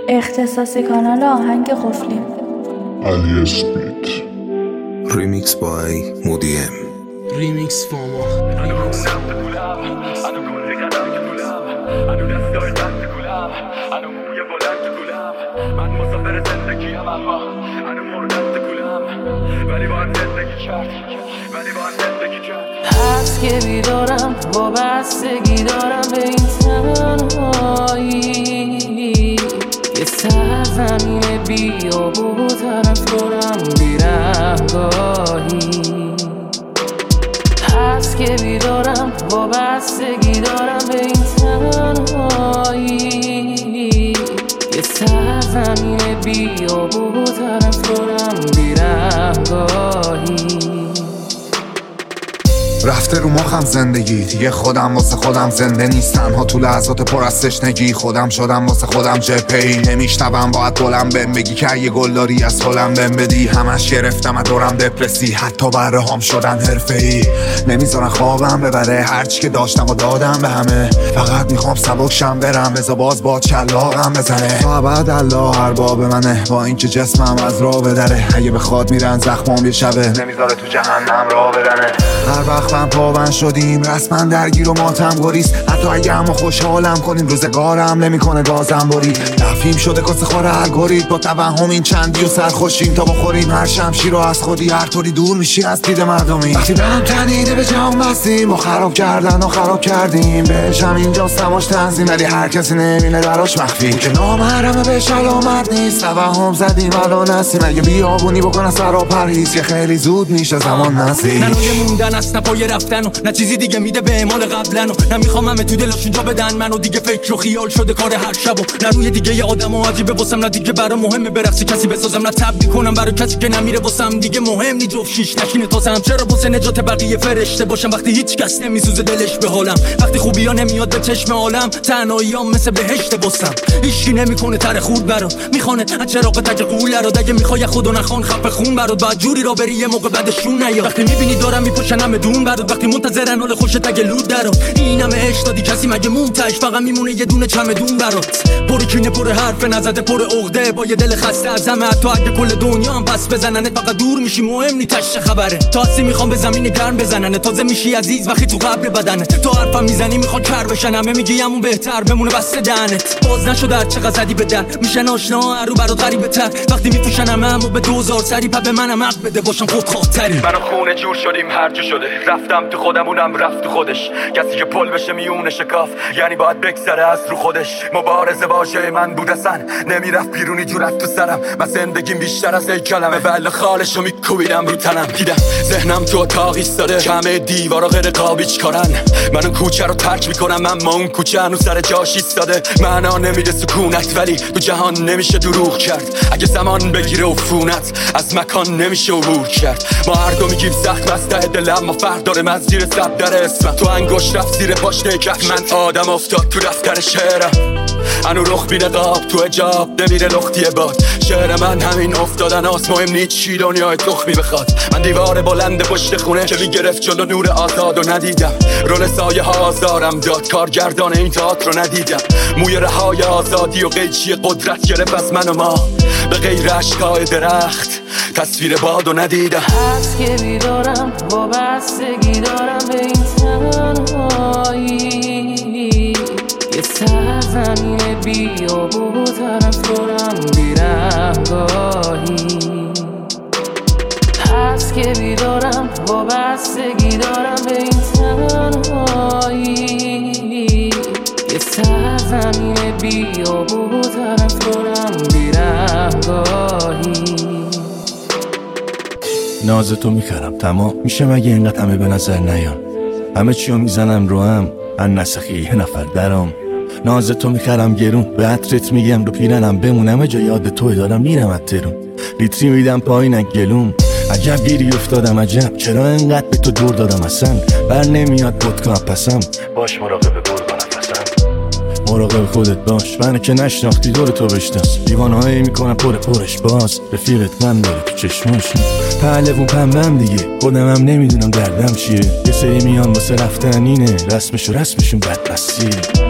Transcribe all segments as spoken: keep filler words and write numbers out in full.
اختصاصی کانال آهنگ قفلی. علی اسپیت. ریمیکس بای مودیم. ریمیکس فاما. من مسافر زندگیم اما هنو مردم کلم ولی باید زندگی کرد ولی باید زندگی کرد هست که بیدارم وابستگی دارم به این تنهایی یه سرزمین بیابون طرفدارم بیرهگاهی هست که بیدارم وابستگی دارم به این تنهایی یه سرزمین بیابون طرفدارم بیرهگاهی رفته رو مخم زندگی دیگه خودم واسه خودم زنده نیستم ها تو لحظات پر از تشنگی خودم شدم واسه خودم جبهه‌ای نمیشنوم باید بلند بهم بگی که یه گلداری از فلم بهم بدی همش گرفتم از دورم دپرسی حتی برهام شدن حرفه‌ای نمیذارن خوابم ببره هرچی که داشتم و دادم به همه فقط میخوام سبکشم برم بذار باز با چلاقم بزنه فقط الله ارباب منه با اینکه جسمم از راه بدره اگه بخواد میرن زخمام یه شبه نمیذاره تو جهنم راه بدنه هر وقت من پابند شدیم رسما درگیر و ماتم گریز حتی اگه همو خوشحالم کنیم روزگارم نمیکنه گازم برید دفیم شده کس خور الگوریتم با توهم این چندی و سرخوشیم تا بخوریم هر شمشیر رو از خودی هر طوری دور میشی از دید مردمی وقتی برم تنیده به جام بستیم و خراب کردن و خراب کردیم بهشم اینجا سماش تنظیم ولی هر کسی نمینه دراش مخفی که نامحرمه بهش علامت نیست توهم زدیم الان هستیم اگه بیابونی بکنه سر و پرهیز که خیلی زود میشه زمان نزدیک ننوی موندن است نه پای رفتن و نه چیزی دیگه میده به اعمال قبلن و نمیخوام همه تو دلشون جا بدن منو دیگه فکر و خیال شده کار هر شب و نه روی دیگه ی آدمو عجیبه واسم نه دیگه برام مهمه برقص کسی بسازم نه تبدیل کنم برای کسی که نمیره واسم دیگه مهم نی جفت شیش نشینه تاسم چرا واسه نجات بقیه فرشته باشم وقتی هیچ کس نمیسوزه دلش به حالم وقتی خوبیا نمیاد به چشم عالم تنهاییام مثل بهشت واسم هیچکی نمیکنه تر خورد برات میخونه از چراغ تک قول رو اگه میخوای خدا نخوان خفه خون برات بعد جوری را بری یه موقع بعدشون نیا وقتی میبینی دارم میپوشنم دون برات وقتی منتظرن حال خوشت اگه لود درات این همه عشق دادی کسی مگه مونتاش فقط میمونه یه دونه چمدون برات پر کینه پر حرف نزده پر عقده با یه دل خسته از همه تو اگه کل دنیا هم پس بزننت فقط دور میشی مهم نی تش خبره تاسی میخوام به زمین گرم بزنن تازه میشی عزیز وقتی تو قبر بدنه تو حرفم میزنی میخواد کر بشن همه میگی همون بهتر بمونه بسته دهنت باز نشد هر چقدر زدی به در میشن آشنا رو برات غریبه تر وقتی میپوشن همه همو به دوزار سری پا به منم حق بده باشم خودخواهتری منو خونه جور شدیم هر جا شده رفتم تو خودمونم رفت تو خودش کسی که پل بشه میونه شکاف یعنی باید بگذره از رو خودش مبارزه باشه من بود اصلا نمیرفت بیرونی جورت تو سرم من زندگیم بیشتر از ای کلمه بله خالشو میکوبیدم رو تنم دیدم ذهنم تو اتاق ایستاده کمه دیوارا غیر قابیچ کارن من اون کوچه رو ترک میکنم اما اون کوچه هنو سر جاش ایستاده معنا نمیده سکونت ولی تو جهان نمیشه دروغ کرد اگه زمان بگیره عفونت از مکان نمیشه عبور کرد ما هر دو میگیم زخم از ته دلم ما فرق داره من زیر سب در اسمم تو انگشت رفت زیر پاشنه کف من آدم افتاد تو دفتر شعرم انو رخ بی نقاب تو حجاب نمیره لختی باد شعر من همین افتادن آس مهم نیست چی دنیای تخمی بخواد من دیوار بلند پشت خونه که میگرفت جلو نور آزاد و ندیدم رول سایه ها آزارم داد کارگردان این تئاتر رو ندیدم موی رهای آزادی و قیچی قدرت گرفت از من و ما به غیر عشقای درخت تصویر باد و ندیدم هست که بیدارم وابستگی دارم به این تنهایی یه سرزمین بیابون طرفدارم بیرهگاهی هست که بیدارم وابستگی دارم به این تنهایی یه سرزمین بیابون طرفدارم بیرهگاهی ناز تو میخرم تمام میشه مگه اینقدر همه به نظر نیان همه چیو میزنم رو هم ان نسخی یه نفر درام ناز تو میخرم گرون به عطرت میگم رو پیرنم بمونم جا یاد توی دارم میرم اترون لیتری میدم پایین گلوم عجب گیری افتادم عجب چرا اینقدر به تو دور دادم اصلا بر نمیاد پدکا پسم باش مراقب گرگا نفسم مراقب خودت باش من که نشناختی دور تو بشناس دیوانهایی میکنم پر پرش باز رفیقت من داره تو چشماش پهلوون پنبم دیگه خودم هم نمیدونم دردم چیه یه سری میان واسه رفتن اینه رسمش و رسمشون بدبستیه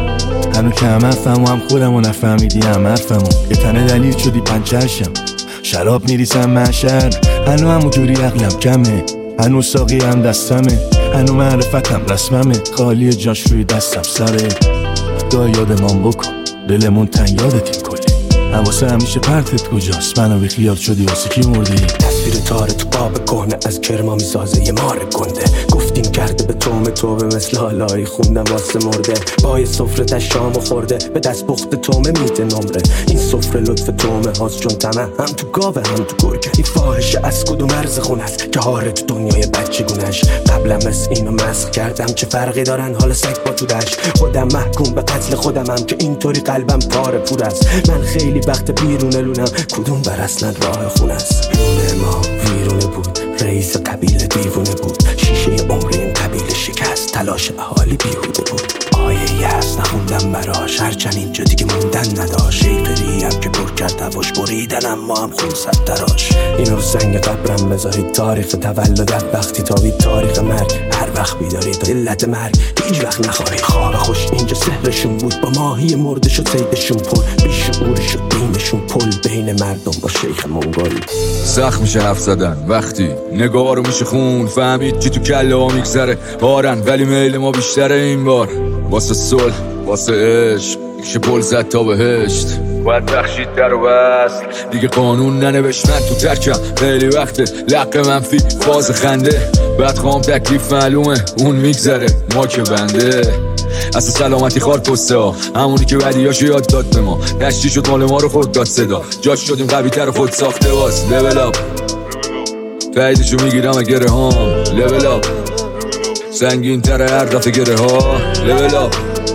هنو که هم حرفم و هم خودم و نفهمیدی هم حرفمو یه تنه دلیل شدی پنچرشم شراب میریسم محشر هنو همو جوری عقلم کمه هنو ساقی هم دستمه هنو معرفتم رسممه خالی جاش روی دستم سره دای یادمان بکن دلمون تن یادتیم کلی حواسه همیشه پرتت کجاست منو بی خیال شدی واسه کی مردی تصویر تاره تو قاب کهنه از کرما میسازه یه مار گنده گفتیم کرده به توم توبه مثل حالایی خوندم واسه مرده پای سفره تشامو خورده به دست بخت تومه میده نمره این سفره لطف تومه هاست چون تمه هم تو گاوه هم تو گرگه این فاحشه از کدوم مرز خونه است که هاره تو دنیای بچه گونش قبلم از اینو مسخ کردم چه فرقی دارن حال سگ با تو دشت خودم محکوم به قتل خودم هم که اینطوری قلبم پاره پور است من خیلی وقت بیرون لونم کدوم بر اصلا راه خونه است لونه ما ویرونه بود رئیس قبیله دیوونه بود شیشه عمر این قبیله شکست تلاش اهالی بیهوده بود آیه هست نخوندم براش هرچند اینجا دیگه موندن نداشت شیطری هم که پر کرد هواش بریدن اما هم خون صد تراش اینو رو سنگ قبرم بذارید تاریخ تولدت وقتی تابید تاریخ مرگ هر وقت بیدارید علت مرگ هیچ وقت نخواهید خواب خوش اینجا سحرشون بود با ماهی مرده شد سیدشون پر بیشعور شد دینشون پل بین مردم با شیخ منگل سخت میشه حرف زدن وقتی نگاه رو میشه خون فهمید چی تو کله ها میگذره بارن ولی میل ما بیشتره این بار واسه صلح واسه عشق میشه پل زد تا بهشت باید بخشید در و بست دیگه قانون ننوشت من تو ترکم خیلی وقته لق منفی فاز خنده بعد خوام تکلیف معلومه اون میگذره ما که بنده اصلا سلامتی خار پسته ها همونی که بدیاشو یاد داد به ما نشتی شد مال ما رو خود داد صدا جاش شدیم قوی تر خود ساخته باز لول اپ تاییدشو میگیرم گره هام لول اپ سنگین تر هر دفعه گره ها لول اپ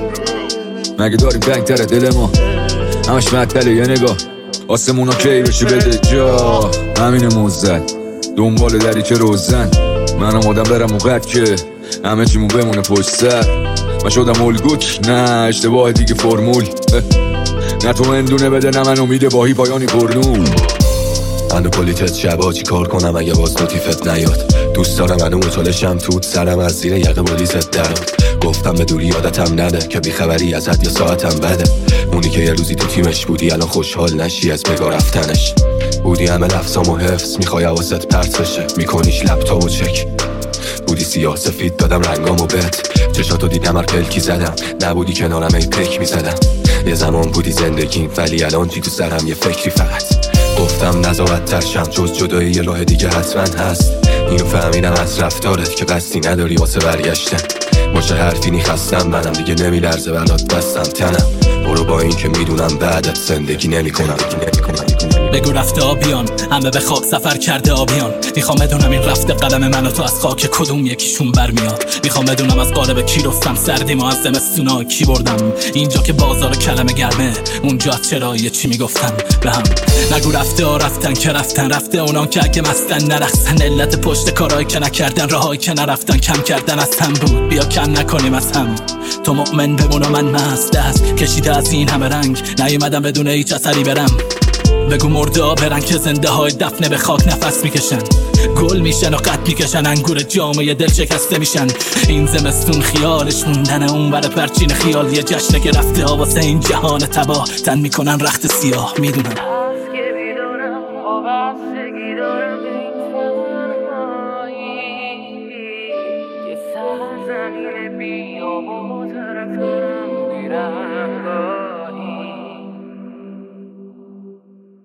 مگه داریم تنگ تر دل ما همش معطله یه نگاه آسمون ها کی بشه بده جا همین موزد دنبال دری که روزن منم آدم برم موقت که همه چیمون بمونه پشت سر من شدم الگوک نه اشتباه دیگه فرمول نه تو اندونه بده نه من امیده باهی پایانی پرنون اندو کلیتت شبا چی کار کنم اگه باز نوتیفت نیاد دوست دارم منو مطالشم توت سرم از زیر یقه بولیزت درد گفتم به دوری یادتم نده که بیخبری ازت یا ساعتم بده اونی که یه روزی تو تیمش بودی الان خوشحال نشی از بگاه رفتنش بودی همه لفظام و حفظ میخوای حواست پرت بشه میکنیش لپتاپ و چک بودی سیاه سفید دادم رنگامو بهت چشاتو دیدم هر پلکی زدم نبودی کنارم ای پک میزدم یه زمان بودی زندگیم ولی الان چی تو سرم یه فکری فقط گفتم نزاعت ترشم جز جدایی یه راه دیگه حتما هست اینو فهمیدم از رفتارت که قصدی نداری واسه برگشتن باشه حرفی نیخستم منم دیگه نمیلرزه برات دستم تنم برو با این که میدونم بعدت زندگی نمی کنم بگو رفته آبیان همه به خاک سفر کرده آبیان میخوام بدونم این رفته قدم من و تو از خاک کدوم یکیشون برمیاد میخوام بدونم از قالب کی رفتم سردی ما از زمستونا کی بردم اینجا که بازار کلمه گرمه اونجا چرا یه چی میگفتن به هم نگو رفته ها رفتن که رفتن رفته اونان که اگه مستن نرخصن علت پشت کارهایی که نکردن راهایی که نرفتن کم کردن از هم بود بیا کم نکنیم از هم تو مؤمن بمون و من مست دست کشیده از این همه رنگ نیومدم بدون هیچ اثری برم بگو مرده ها برن که زنده های دفنه به خاک نفس میکشن گل میشن و قد میکشن انگور جامعه دل شکسته میشن این زمستون خیالش موندن اون بر پرچین خیال یه جشنه که رفته ها واسه این جهان تباه تن میکنن رخت سیاه میدونن زمین بی آب و طرف دارم میرم